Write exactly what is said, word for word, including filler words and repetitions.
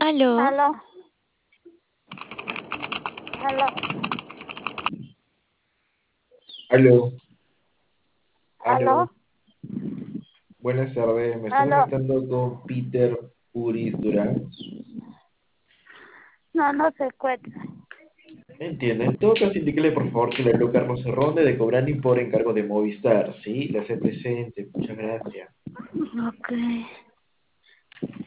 Aló, Aló, aló, Aló, aló, aló, buenas tardes. Me estoy aló. conectando con Peter Uris Durán. No, no se encuentra. Entiendo. En todo caso, indíquele por favor que le habló Carlos Cerrón de Cobrani por encargo de Movistar. Sí, le hace presente. Muchas gracias. Ok.